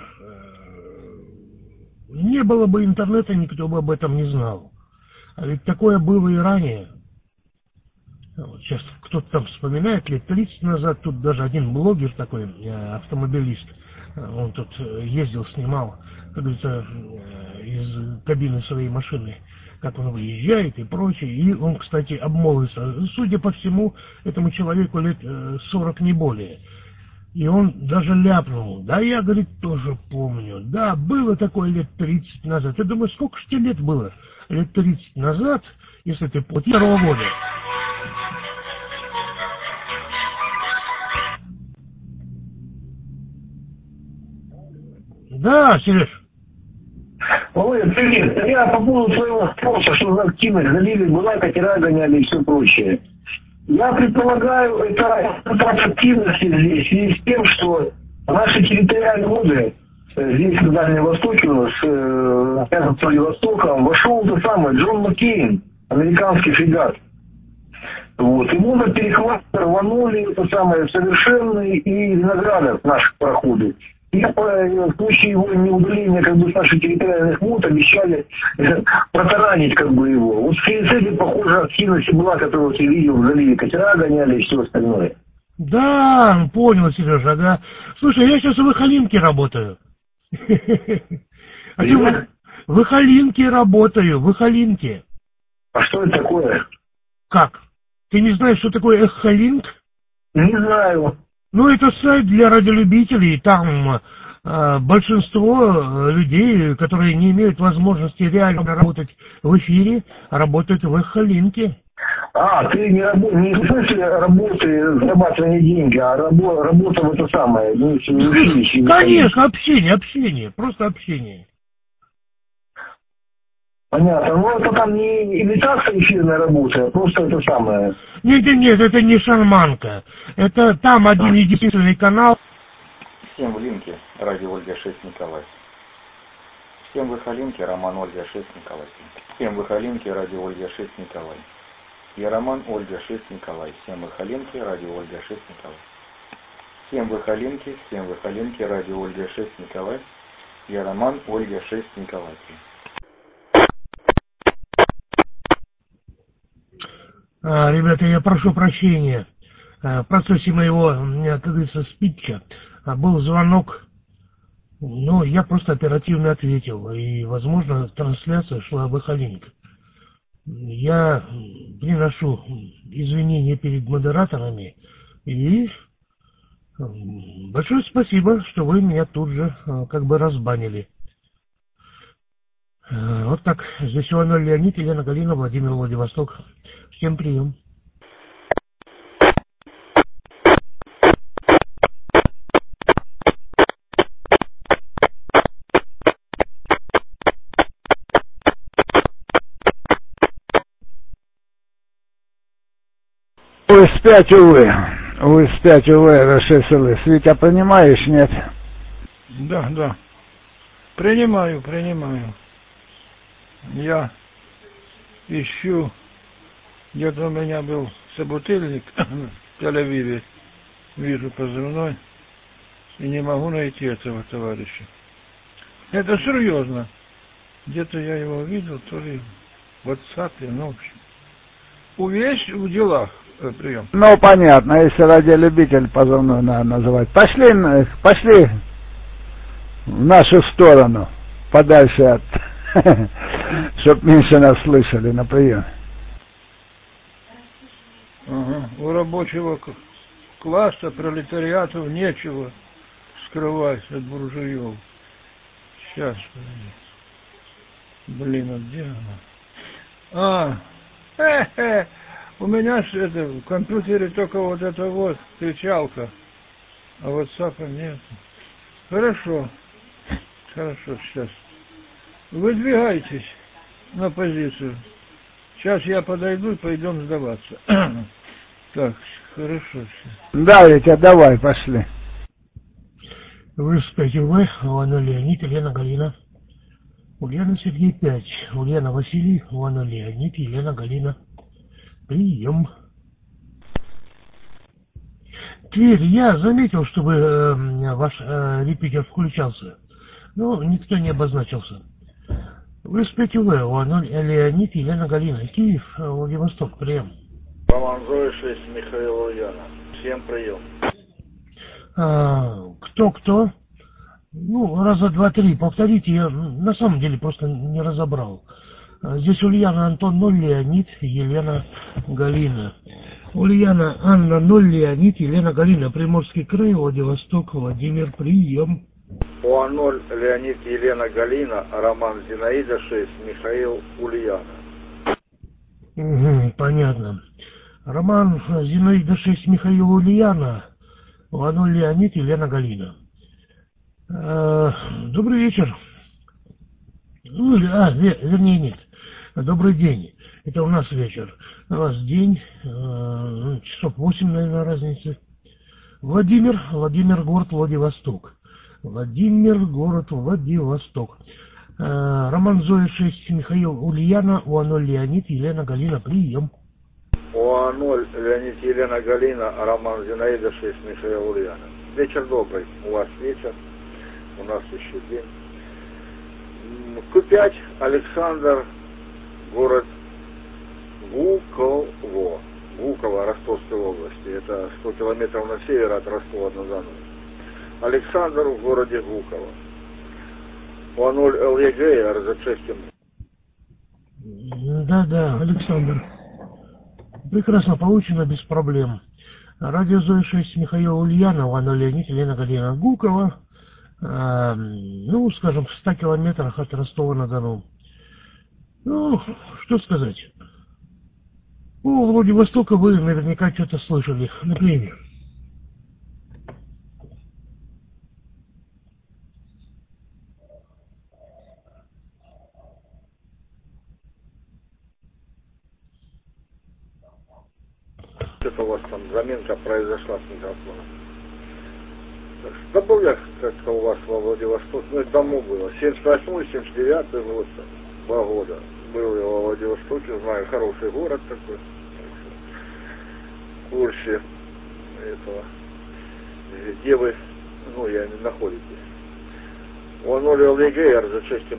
Не было бы интернета, никто бы об этом не знал. А ведь такое было и ранее. Сейчас кто-то там вспоминает, лет 30 назад, тут даже один блогер такой, автомобилист, он тут ездил, снимал, как говорится, из кабины своей машины, как он выезжает и прочее. И он, кстати, обмолвился. Судя по всему, этому человеку лет 40, не более. И он даже ляпнул. Да, я, говорит, тоже помню. Да, было такое лет 30 назад. Я думаю, сколько же тебе лет было? Лет 30 назад, если ты по 1-го года. Да, Сереж. Володя, привет. Я по поводу твоего вопроса, что за активность залили, была, катера гоняли и все прочее. Я предполагаю, это активности здесь в связи с тем, что наши территориальные воды здесь, на Дальнем Востоке, с Владивостоком, вошел тот самый Джон Маккейн, американский фрегат. Вот. И моно перехват рванули совершенные и Виноградов наших пароходов. И в случае его неудаления с наших территориальных вод обещали протаранить его. Вот с этим, похоже, активность была, которую я видел, в заливе катера гоняли и все остальное. Да, понял, Сережа, да. Слушай, я сейчас в Ихалинке работаю. В Ихалинке работаю, в Ихалинке. А что это такое? Как? Ты не знаешь, что такое Эхолинк? Не знаю. Это сайт для радиолюбителей, там большинство людей, которые не имеют возможности реально работать в эфире, работают в Эхолинке. А, ты не в смысле работы, зарабатывания деньги, а работа в это самое. Конечно, общение, просто общение. Понятно. Это там не имитация эфирной работы, а просто это самое. Нет, это не шарманка. Это там один единственный канал. Всем в линке, радио Ольга 6 Николай. Всем в Ихалинке, Роман, Ольга 6 Николай. Всем в Ихалинке, радио Ольга 6 Николай. Я Роман, Ольга 6 Николай. Всем в Ихалинке, радио Ольга 6 Николай. Всем в Ихалинке, радио Ольга 6 Николай. Я Роман, Ольга 6 Николай. Ребята, я прошу прощения. В процессе моего, как говорится, спича был звонок. Я просто оперативно ответил. И, возможно, трансляция шла в Ихалинк. Я приношу извинения перед модераторами. И большое спасибо, что вы меня тут же разбанили. Вот так. Здесь Уано, Леонид, Елена, Галина, Владимир, Владивосток. Всем прием. Вы спять, увы, расшифровали. Витя, понимаешь, нет? Да. Принимаю. Я ищу Где-то у меня был собутыльник в Тель-Авиве, вижу позывной, и не могу найти этого товарища. Это серьезно. Где-то я его видел, то ли в WhatsApp, ну, в общем. Увесь в делах прием. Ну, понятно, если радиолюбитель позывной надо называть. Пошли в нашу сторону, подальше от, чтоб меньше нас слышали на прием. Ага. У рабочего класса, пролетариату нечего скрывать от буржуев. Сейчас, блин, а где она? У меня это, в компьютере только вот эта вот кричалка, а WhatsApp нет. Хорошо, сейчас. Выдвигайтесь на позицию. Сейчас я подойду и пойдем сдаваться. Так, хорошо все. Да, Витя, давай, пошли. Вы спите вы, Ивана Леонид, Елена Галина. Ульяна Сергей 5, Ульяна Василий, Ивана Леонид, Елена Галина. Прием. Тверь, я заметил, что ваш репетитор включался, но никто не обозначился. Вы спите вы, Ивана Леонид, Елена Галина. Киев, Владивосток, прием. Роман Зоя 6, Михаил Ульяна. Всем прием. Кто? Ну, раза два-три повторите, я на самом деле просто не разобрал. Здесь Ульяна, Антон 0, Леонид, Елена Галина. Ульяна, Анна 0, Леонид, Елена Галина. Приморский край, Владивосток, Владимир, прием. ОА0, Леонид, Елена Галина, Роман Зинаида 6, Михаил Ульяна. Угу, понятно. Роман Зинаида 6, Михаил Ульяна. ОА0, Леонид, Елена Галина. Добрый вечер. Вернее, нет. Добрый день. Это у нас вечер. У вас день, часов 8, наверное, разницы. Владимир, город Владивосток. Владимир, город Владивосток. Роман Зоя 6, Михаил Ульяна, ОА0, Леонид, Елена Галина, прием. ОА0, Леонид, Елена Галина, Роман Зинаида 6, Михаил Ульяна. Вечер добрый. У вас вечер, у нас еще день. Q5, Александр, город Гуково, Ростовской области. Это 100 километров на север от Ростова-на-Дону. Александр в городе Гуково. ОА0 ЛЕГ и РЗ-6. Да, Александр. Прекрасно получено, без проблем. Радио Зоя 6, Михаил Ульяна, ОА0 Леонид, Елена Галина, Гуково. Ну, скажем, в 100 километрах от Ростова-на-Дону. Ну, что сказать. У Владивостока вы наверняка что-то слышали. Например. Это у вас там заминка произошла с микрофоном. Да был я как-то у вас во Владивостоке, ну это давно было, 78-й, 79-й год, 2 года. Был я во Владивостоке, знаю, хороший город такой, в курсе этого, где вы, ну, я не находитесь. ОА0 ЛЕГ, РЗ-6.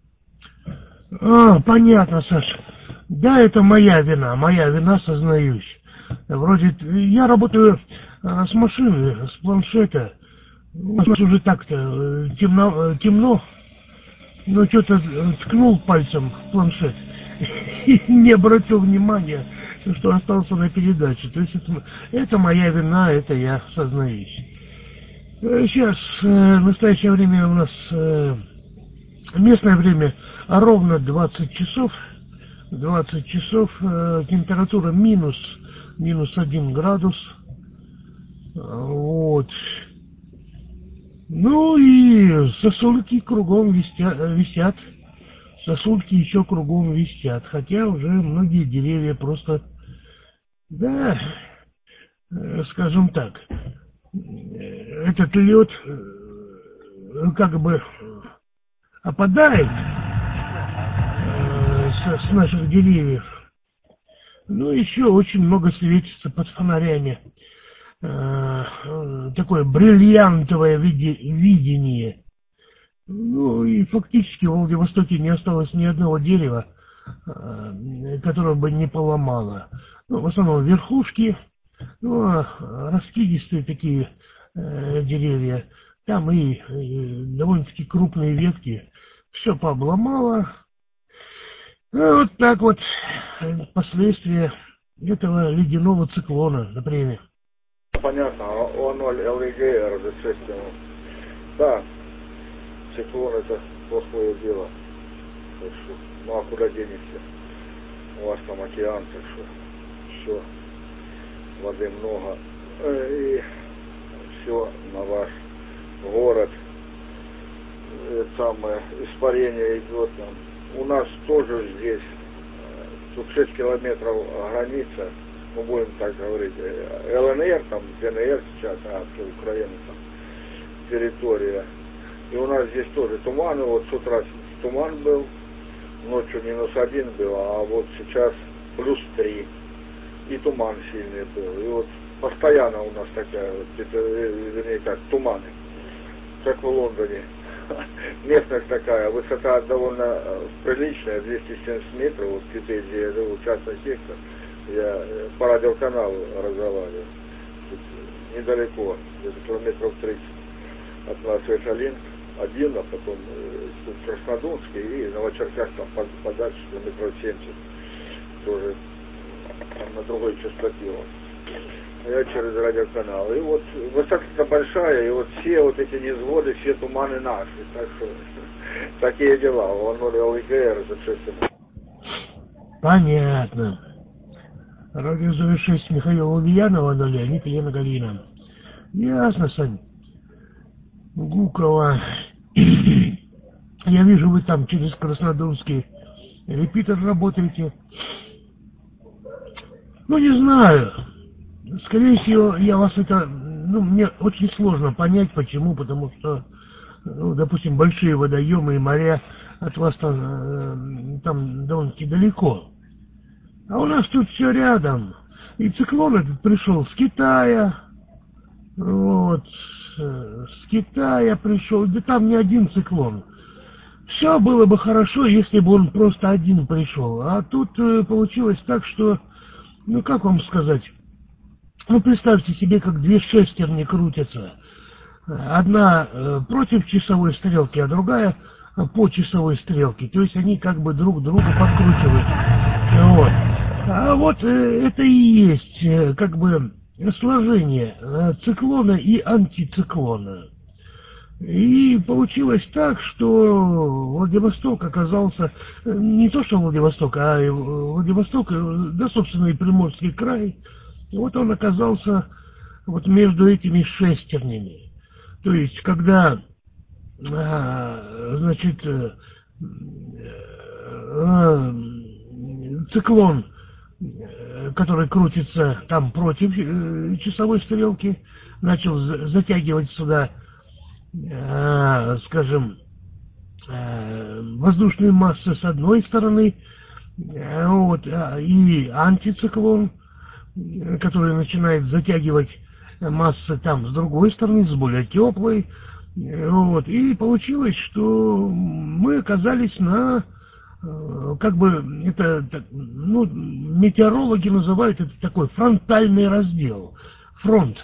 Понятно, Саша. Да, это моя вина, сознаюсь. Вроде, я работаю с машины, с планшета. У нас уже так-то темно, но что-то ткнул пальцем в планшет и не обратил внимания, что остался на передаче. То есть это моя вина, это я сознаюсь. Сейчас, в настоящее время у нас местное время ровно 20 часов. 20 часов, температура минус 1 градус. Вот. Ну и сосульки кругом висят. Сосульки еще кругом висят. Хотя уже многие деревья просто, да, скажем так, этот лед как бы опадает с наших деревьев. Ну, еще очень много светится под фонарями. Такое бриллиантовое видение. Ну, и фактически в Владивостоке не осталось ни одного дерева, которое бы не поломало. Ну, в основном верхушки, ну, а раскидистые такие деревья. Там и довольно-таки крупные ветки. Все пообломало. Ну, вот так вот последствия этого ледяного циклона, например. Понятно, О0 ЛГР систему. Да, циклон это плохое дело. Так что, ну а куда денешься? У вас там океан, так что все, воды много. И все на ваш город. Самое испарение идет там. У нас тоже здесь, тут 6 километров граница, мы будем так говорить, ЛНР, там, ДНР сейчас, Украина, там, территория. И у нас здесь тоже туман, вот с утра туман был, ночью -1 был, а вот сейчас +3. И туман сильный был. И вот постоянно у нас такая, вот, вернее как, туманы, как в Лондоне. Местность такая, высота довольно приличная, 270 метров, вот теперь, где я живу, частный сектор, я по радиоканалу разговариваю, тут недалеко, где-то километров 30 от нас Сахалин, один, а потом тут Краснодонский и Новочеркасск там подальше, километров 70, тоже там на другой частоте. Я через радиоканал. И вот высота большая, и вот все вот эти низводы, все туманы наши. Так что такие дела. Он ЛГР зачистил. Понятно. Радио 06 Михаила Ульянова, Леонид Елена Галина. Ясно, Сань. Гукова. Я вижу, вы там через Краснодонский репитер работаете. Ну, не знаю. Скорее всего, я вас это, ну, мне очень сложно понять, почему, потому что, ну, допустим, большие водоемы и моря от вас там довольно-таки далеко. А у нас тут все рядом. И циклон этот пришел с Китая, вот, с Китая пришел, да там не один циклон. Все было бы хорошо, если бы он просто один пришел. А тут получилось так, что, ну, как вам сказать, ну, представьте себе, как две шестерни крутятся. Одна против часовой стрелки, а другая по часовой стрелке. То есть они как бы друг друга подкручивают. Вот. А вот это и есть как бы сложение циклона и антициклона. И получилось так, что Владивосток оказался, не то что Владивосток, а и Владивосток, да, собственно, и Приморский край, вот он оказался вот между этими шестернями. То есть, когда, значит, циклон, который крутится там против часовой стрелки, начал затягивать сюда, скажем, воздушные массы с одной стороны, вот, и антициклон, который начинает затягивать массы там с другой стороны, с более теплой, вот, и получилось, что мы оказались на, как бы, это, ну, метеорологи называют это такой фронтальный раздел, фронт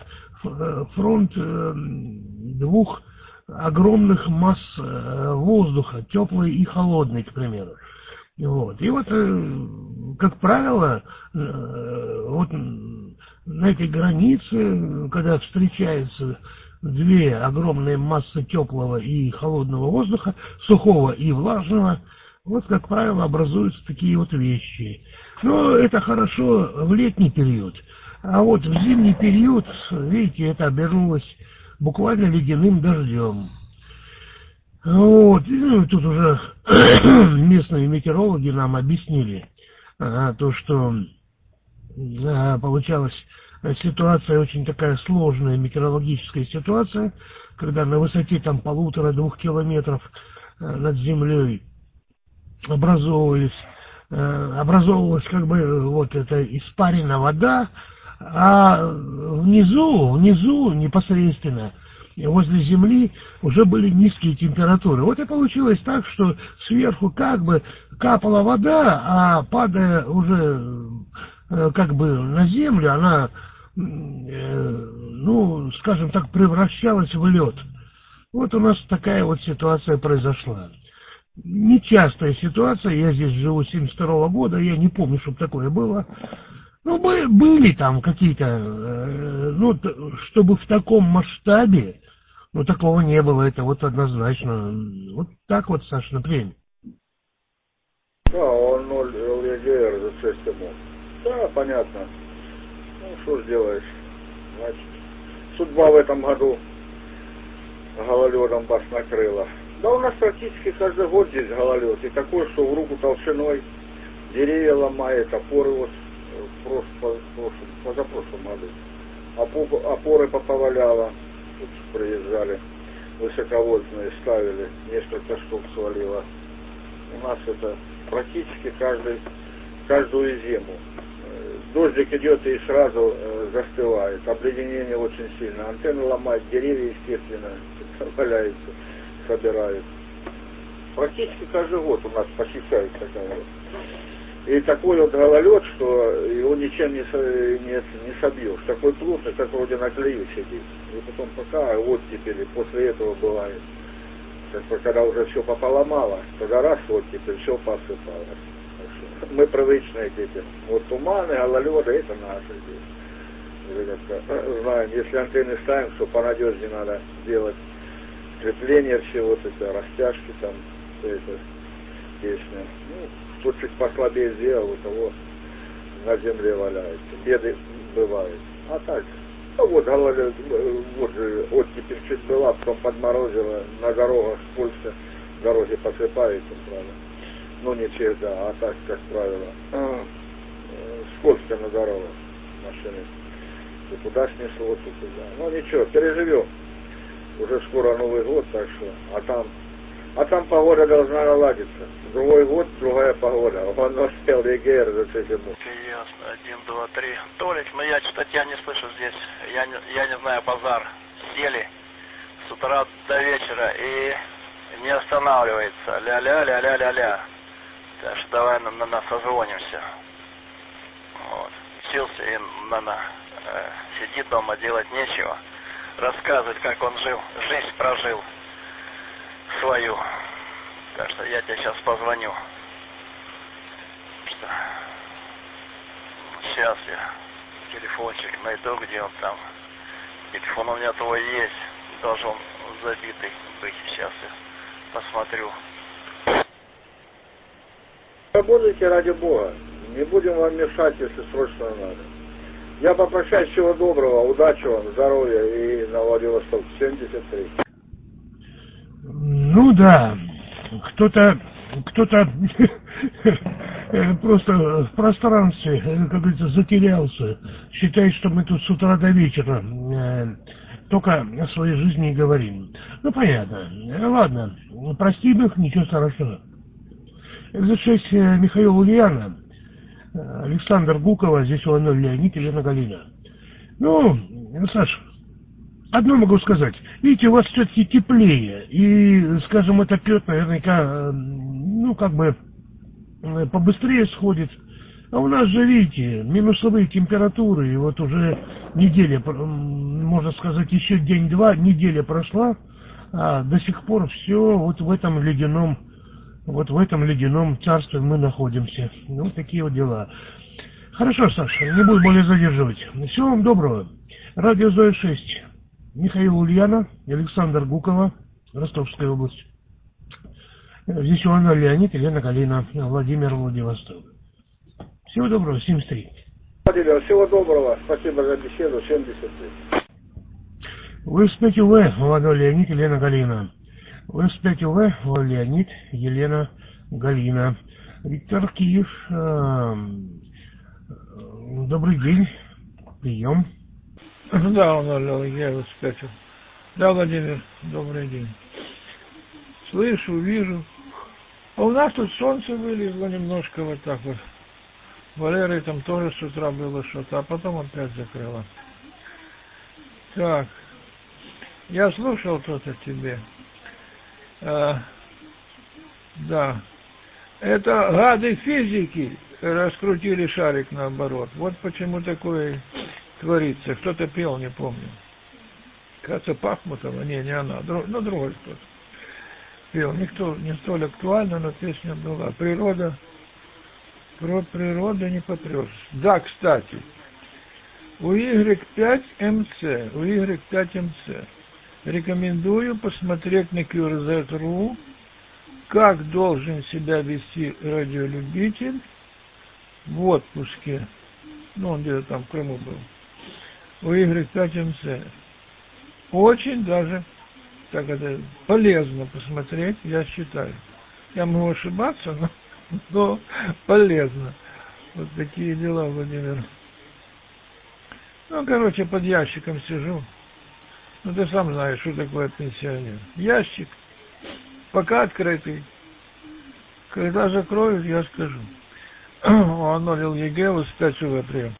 двух огромных масс воздуха, теплой и холодной, к примеру. Вот. И вот, как правило, вот на этой границе, когда встречаются две огромные массы теплого и холодного воздуха, сухого и влажного, вот, как правило, образуются такие вот вещи. Но это хорошо в летний период. А вот в зимний период, видите, это обернулось буквально ледяным дождем. Вот, ну, тут уже местные метеорологи нам объяснили то, что получалась ситуация очень такая сложная, метеорологическая ситуация, когда на высоте там 1,5-2 километров над землей образовывались образовывалась как бы вот эта испаренная вода, а внизу непосредственно возле земли уже были низкие температуры. Вот и получилось так, что сверху как бы капала вода, а падая уже как бы на землю, она, ну, скажем так, превращалась в лед. Вот у нас такая вот ситуация произошла. Нечастая ситуация, я здесь живу с 72 года, я не помню, чтобы такое было. Ну, были там какие-то, ну, чтобы в таком масштабе, ну, такого не было, это вот однозначно. Вот так вот, Саш, например. Да, он 0 ЛЕГР за 6 ему. Да, понятно. Ну, что ж делаешь. Значит, судьба в этом году гололедом вас накрыла. Да у нас практически каждый год здесь гололед. И такой, что в руку толщиной деревья ломает, опоры вот позапрошлом году. Опоры поповаляло. Тут приезжали, высоковольтные ставили, несколько штук свалило. У нас это практически каждую зиму. Дождик идет и сразу застывает. Обледенение очень сильно. Антенны ломают, деревья, естественно, валяются, собирают. Практически каждый год у нас посещает такая вот. И такой вот гололед, что его ничем не собьешь. Такой плотный, как вроде на клею сидит. И потом пока оттепели, после этого бывает. Когда уже все пополомало, тогда раз оттепель, все посыпалось. Мы привычные к этим. Вот туманы, гололеды, это наши здесь. Знаем, если антенны ставим, что понадежнее надо делать крепление все вот это, растяжки там, все это, песня. Ну, кто чуть послабее сделал, у того на земле валяется. Беды бывают. А так, ну вот гололед, вот же оттепель чуть была, потом подморозило, на дорогах скользко, дороги посыпаются, правда. Ну не всегда, а так, как правило. Скользко на дорогах машины. И туда снесло, то туда. Ну ничего, переживем. Уже скоро Новый год, так что, а там погода должна наладиться. Другой год, другая погода. Он успел ЕГР за 6 минут. Ясно, 1, 2, 3. Толик, ну я что-то тебя не слышу здесь. Я не знаю, базар. Сели с утра до вечера и не останавливается. Ля-ля-ля-ля-ля-ля. Так что давай на нас созвонимся. Вот. Учился и сидит дома, делать нечего. Рассказывать, как он жил, жизнь прожил свою. Так что я тебе сейчас позвоню. Что? Сейчас я телефончик найду, где он там. Телефон у меня твой есть. Должен забитый быть. Сейчас я посмотрю. Работайте ради Бога. Не будем вам мешать, если срочно надо. Я попрощаюсь, всего доброго, удачи вам, здоровья и на Владивосток 73. Ну да, кто-то просто в пространстве, как говорится, затерялся, считает, что мы тут с утра до вечера только о своей жизни и говорим. Ну понятно, ладно, простим их, ничего страшного. РЗ-6 Михаил Ульяна, Александр Гукова, здесь у Леонид, Елена Галина. Ну, Саша, одно могу сказать. Видите, у вас все-таки теплее. И, скажем, это пьет наверняка, ну, как бы, побыстрее сходит. А у нас же, видите, минусовые температуры. И вот уже неделя, можно сказать, еще день-два, неделя прошла. А до сих пор все вот в этом ледяном царстве мы находимся. Ну, такие вот дела. Хорошо, Саша, не буду более задерживать. Всего вам доброго. Радио Зоя-6. Михаил Ульяна, Александр Гукова, Ростовская область. Здесь Иван Леонид, Елена Галина, Владимир, Владивосток. Всего доброго, 73. Всего доброго, спасибо за беседу, 73. Вы успеете вы, Иван Леонид, Елена Галина. Вы успеете вы, Леонид, Елена Галина. Виктор Киев. Добрый день. Прием. Да, я успел. Да, Владимир, добрый день. Слышу, вижу. А у нас тут солнце вылезло немножко вот так вот. Валерой там тоже с утра было что-то, а потом опять закрыло. Так. Я слушал что-то тебе. Да. Это гады физики раскрутили шарик наоборот. Вот почему такое творится. Кто-то пел, не помню. Кажется, Пахмутова. Не она. Другой кто-то пел. Никто не столь актуально, но песня была. Природа. Про природу не попрешь. Да, кстати. У Y5MC. У Y5MC. Рекомендую посмотреть на QRZ.ru, как должен себя вести радиолюбитель в отпуске. Ну, он где-то там в Крыму был. У Y5MC. Очень даже так это полезно посмотреть, я считаю. Я могу ошибаться, но полезно. Вот такие дела, Владимир. Ну, короче, под ящиком сижу. Ну, ты сам знаешь, что такое пенсионер. Ящик, пока открытый. Когда закроют, я скажу. Аннулил ЕГЭ, вот 5 УВ прием.